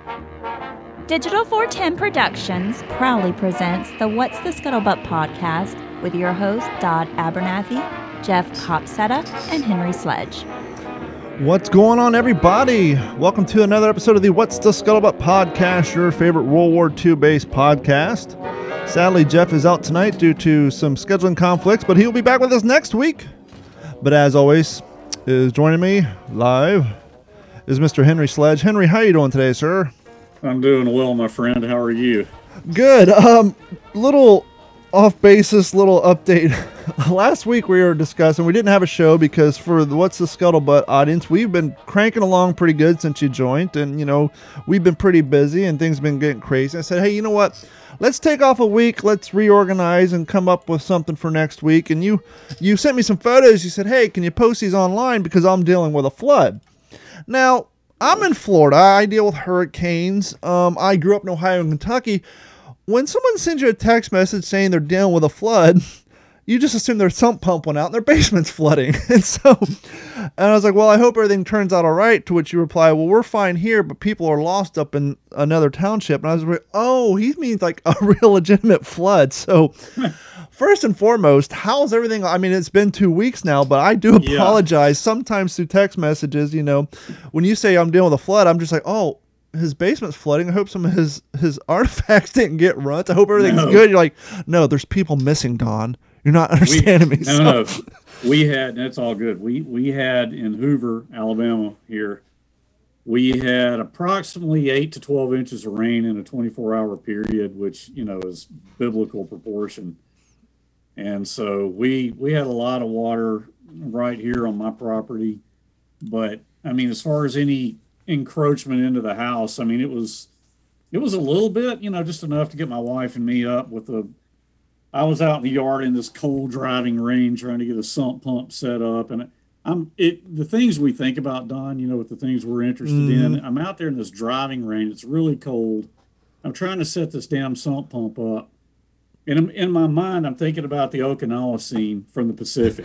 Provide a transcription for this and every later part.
Digital 410 Productions proudly presents the What's the Scuttlebutt podcast with your hosts Dodd Abernathy, Jeff Copsetta, and Henry Sledge. What's going on, everybody? Welcome to another episode of the What's the Scuttlebutt podcast, your favorite World War II based podcast. Sadly, Jeff is out tonight due to some scheduling conflicts, but he'll be back with us next week. But as always, is joining me live is Mr. Henry Sledge. Henry, how are you doing today, sir? I'm doing well, my friend. How are you? Good. Little off basis, little update. Last week we were discussing, we didn't have a show because for the What's the Scuttlebutt audience, we've been cranking along pretty good since you joined, and we've been pretty busy and things have been getting crazy. I said, hey, you know what? Let's take off a week. Let's reorganize and come up with something for next week. And you sent me some photos. You said, hey, can you post these online because I'm dealing with a flood. Now, I'm in Florida. I deal with hurricanes. I grew up in Ohio and Kentucky. When someone sends you a text message saying they're dealing with a flood, you just assume their sump pump went out and their basement's flooding. And I was like, well, I hope everything turns out all right. To which you reply, well, we're fine here, but people are lost up in another township. And I was like, oh, he means like a real legitimate flood. So first and foremost, how's everything? I mean, it's been 2 weeks now, but I do apologize. Sometimes through text messages, when you say I'm dealing with a flood, I'm just like, oh, his basement's flooding. I hope some of his artifacts didn't get runs. I hope everything's good. You're like, no, there's people missing, Don. You're not understanding me. No. We had, that's all good. We had in Hoover, Alabama here, we had approximately 8 to 12 inches of rain in a 24-hour period, which, is biblical proportion. And so we had a lot of water right here on my property. But, I mean, as far as any encroachment into the house, I mean, it was a little bit, just enough to get my wife and me up with I was out in the yard in this cold driving rain trying to get a sump pump set up. And the things we think about, Don, with the things we're interested in, I'm out there in this driving rain. It's really cold. I'm trying to set this damn sump pump up. And in my mind, I'm thinking about the Okinawa scene from the Pacific.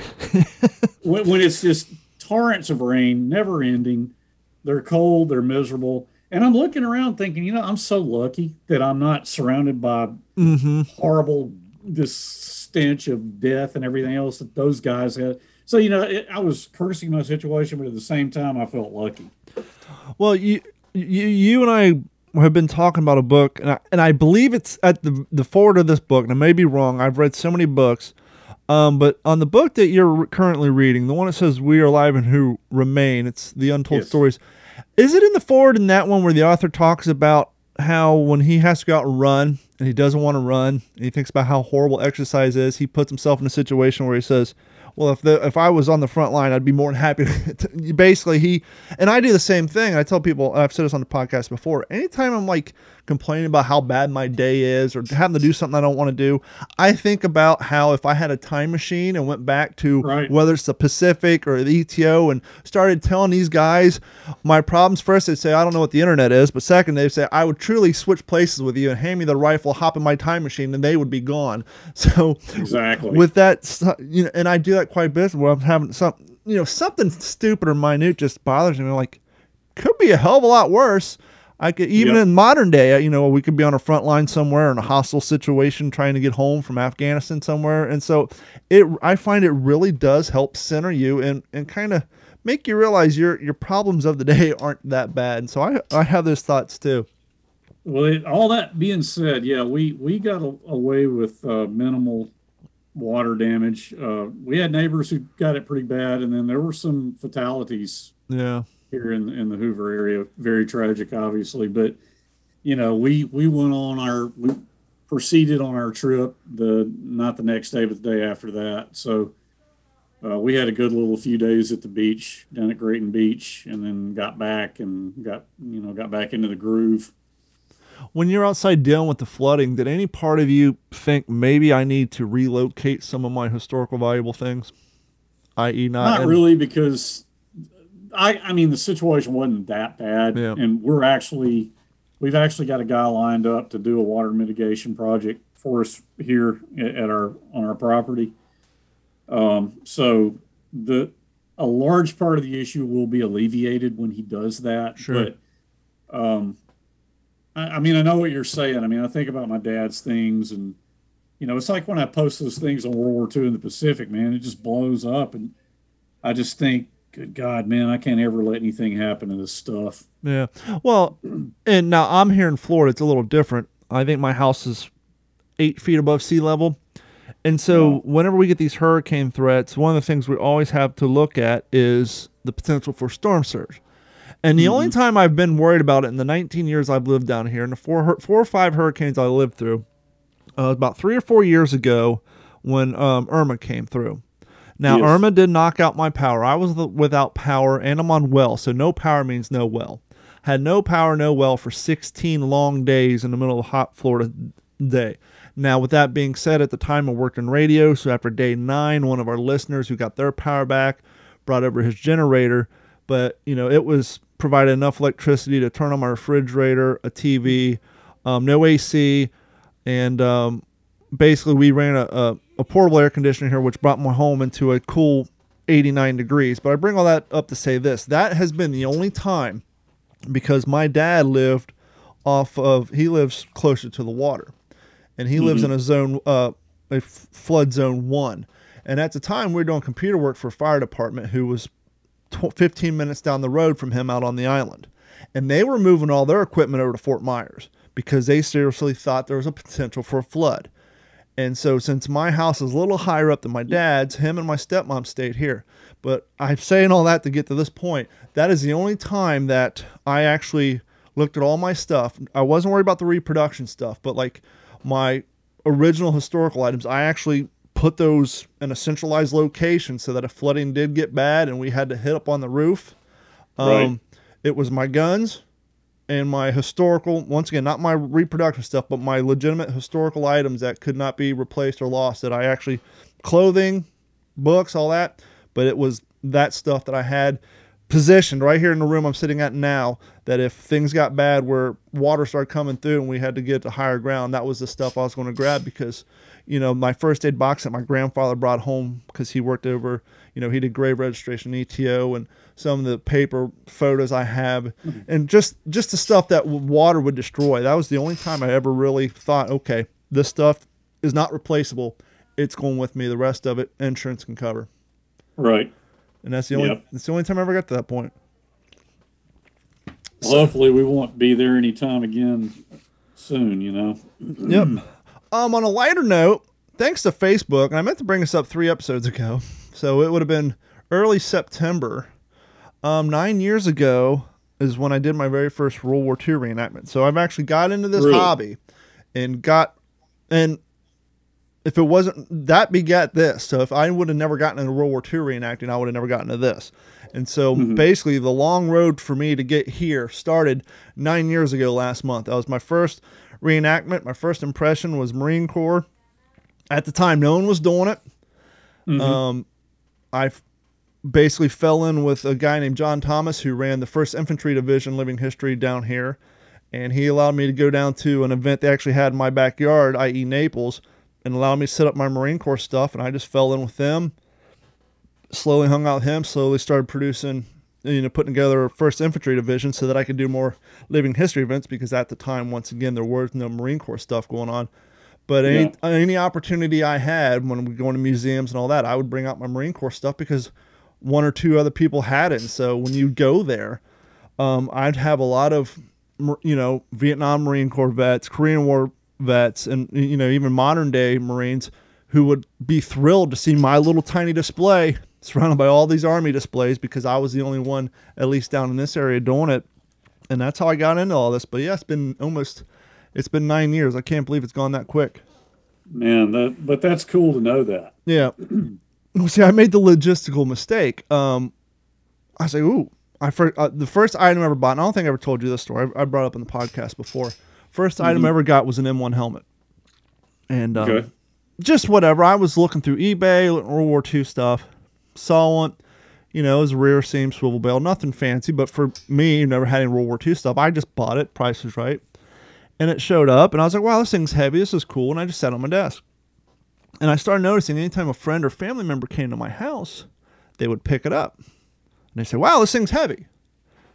when it's just torrents of rain, never ending. They're cold, they're miserable. And I'm looking around thinking, I'm so lucky that I'm not surrounded by horrible, this stench of death and everything else that those guys had. So, I was cursing my situation, but at the same time, I felt lucky. Well, you and I have been talking about a book, and I believe it's at the forward of this book, and I may be wrong. I've read so many books. But on the book that you're currently reading, the one that says We Are Alive and Who Remain, it's the Untold Stories. Is it in the forward in that one where the author talks about how when he has to go out and run and he doesn't want to run, and he thinks about how horrible exercise is, he puts himself in a situation where he says, well, if I was on the front line, I'd be more than happy to basically and I do the same thing. I tell people, I've said this on the podcast before, anytime I'm like complaining about how bad my day is or having to do something I don't want to do, I think about how if I had a time machine and went back to whether it's the Pacific or the ETO and started telling these guys my problems. First, they'd say, I don't know what the internet is. But second, they'd say, I would truly switch places with you and hand me the rifle, hop in my time machine, and they would be gone. So exactly with that, and I do that quite a bit where I'm having something stupid or minute just bothers me. Like, could be a hell of a lot worse. I could even in modern day, we could be on a front line somewhere in a hostile situation trying to get home from Afghanistan somewhere. And so I find it really does help center you and kind of make you realize your problems of the day aren't that bad. And so I have those thoughts too. Well, all that being said, we got away with minimal water damage. We had neighbors who got it pretty bad, and then there were some fatalities. Yeah. Here in the Hoover area, very tragic, obviously. But we we proceeded on our trip not the next day, but the day after that. So we had a good little few days at the beach down at Grayton Beach, and then got back and got back into the groove. When you're outside dealing with the flooding, did any part of you think maybe I need to relocate some of my historical valuable things, i.e. not really, because I mean, the situation wasn't that bad, and we've actually got a guy lined up to do a water mitigation project for us here on our property. So a large part of the issue will be alleviated when he does that. Sure. But I mean, I know what you're saying. I mean, I think about my dad's things, and it's like when I post those things on World War II in the Pacific, man, it just blows up, and I just think, good God, man, I can't ever let anything happen to this stuff. Yeah. Well, and now I'm here in Florida. It's a little different. I think my house is 8 feet above sea level. And so whenever we get these hurricane threats, one of the things we always have to look at is the potential for storm surge. And the only time I've been worried about it in the 19 years I've lived down here, and the four or five hurricanes I lived through, about 3 or 4 years ago when Irma came through. Now, Yes. Irma did knock out my power. I was without power, and I'm on well, so no power means no well. Had no power, no well for 16 long days in the middle of a hot Florida day. Now, with that being said, at the time I worked in radio, so after day 9, one of our listeners who got their power back brought over his generator, but, it was provided enough electricity to turn on my refrigerator, a TV, no AC, and basically we ran a portable air conditioner here, which brought my home into a cool 89 degrees. But I bring all that up to say this. That has been the only time, because my dad he lives closer to the water. And he lives in a zone, a flood zone 1. And at the time, we were doing computer work for a fire department who was 15 minutes down the road from him out on the island. And they were moving all their equipment over to Fort Myers because they seriously thought there was a potential for a flood. And so since my house is a little higher up than my dad's, him and my stepmom stayed here. But I'm saying all that to get to this point. That is the only time that I actually looked at all my stuff. I wasn't worried about the reproduction stuff, but like my original historical items, I actually put those in a centralized location so that if flooding did get bad and we had to hit up on the roof, Right. it was my guns and my historical, once again, not my reproduction stuff, but my legitimate historical items that could not be replaced or lost, that I actually, clothing, books, all that, but it was that stuff that I had positioned right here in the room I'm sitting at now, that if things got bad where water started coming through and we had to get to higher ground, that was the stuff I was going to grab because, my first aid box that my grandfather brought home because he worked over, he did grave registration, ETO, and some of the paper photos I have, and just the stuff that water would destroy. That was the only time I ever really thought, okay, this stuff is not replaceable. It's going with me. The rest of it, insurance can cover. Right. And that's the only time I ever got to that point. Well, hopefully we won't be there anytime again soon, Yep. On a lighter note, thanks to Facebook, and I meant to bring this up 3 episodes ago, so it would have been early September. 9 years ago is when I did my very first World War II reenactment. So I've actually got into this hobby and if it wasn't, that begat this. So if I would have never gotten into World War II reenacting, I would have never gotten into this. And so basically the long road for me to get here started 9 years ago last month. That was my first reenactment. My first impression was Marine Corps. At the time, no one was doing it. I basically fell in with a guy named John Thomas who ran the 1st Infantry Division Living History down here. And he allowed me to go down to an event they actually had in my backyard, i.e. Naples, and allowed me to set up my Marine Corps stuff. And I just fell in with them, slowly hung out with him, slowly started producing, putting together a 1st Infantry Division so that I could do more living history events because at the time, once again, there was no Marine Corps stuff going on. But any opportunity I had when we were going to museums and all that, I would bring out my Marine Corps stuff because 1 or 2 other people had it. And so when you go there, I'd have a lot of, Vietnam Marine Corps vets, Korean War vets, and, even modern day Marines who would be thrilled to see my little tiny display surrounded by all these Army displays because I was the only one, at least down in this area, doing it. And that's how I got into all this. But yeah, it's been 9 years. I can't believe it's gone that quick. Man, but that's cool to know that. Yeah. See, I made the logistical mistake. I say, the first item I ever bought, and I don't think I ever told you this story. I brought it up in the podcast before. First item I ever got was an M1 helmet. And just whatever. I was looking through eBay, World War II stuff, saw it. It was a rear seam swivel bale. Nothing fancy, but for me, never had any World War II stuff. I just bought it. Price was right. And it showed up, and I was like, wow, this thing's heavy. This is cool. And I just sat on my desk. And I started noticing anytime a friend or family member came to my house, they would pick it up. And they say, wow, this thing's heavy.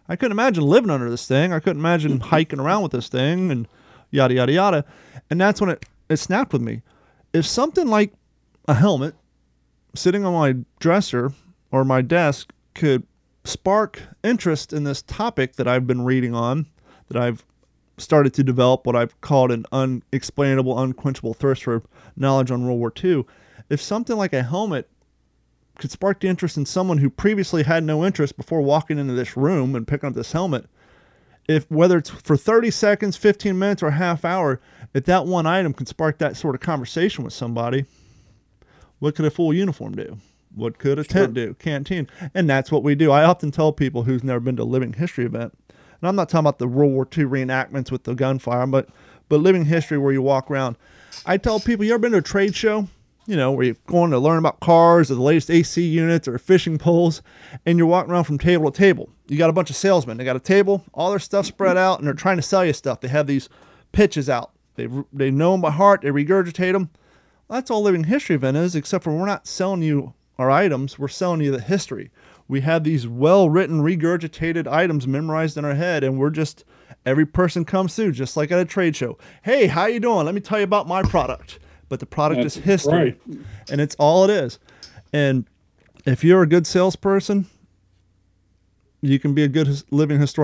I couldn't imagine living under this thing. I couldn't imagine hiking around with this thing and yada, yada, yada. And that's when it snapped with me. If something like a helmet sitting on my dresser or my desk could spark interest in this topic that I've been reading on, that I've started to develop what I've called an unexplainable, unquenchable thirst for knowledge on World War II, if something like a helmet could spark the interest in someone who previously had no interest before walking into this room and picking up this helmet, whether it's for 30 seconds, 15 minutes, or a half hour, if that one item can spark that sort of conversation with somebody, what could a full uniform do? What could a tent do? Canteen. And that's what we do. I often tell people who's never been to a living history event, and I'm not talking about the World War II reenactments with the gunfire, but living history where you walk around. I tell people, you ever been to a trade show? You know, where you're going to learn about cars or the latest AC units or fishing poles, and you're walking around from table to table. You got a bunch of salesmen. They got a table, all their stuff spread out, and they're trying to sell you stuff. They have these pitches out. They know them by heart. They regurgitate them. That's all living history event is, except for we're not selling you our items. We're selling you the history. We have these well-written, regurgitated items memorized in our head, and every person comes through, just like at a trade show. Hey, how you doing? Let me tell you about my product. But the product is history, and it's all it is. And if you're a good salesperson, you can be a good living historian.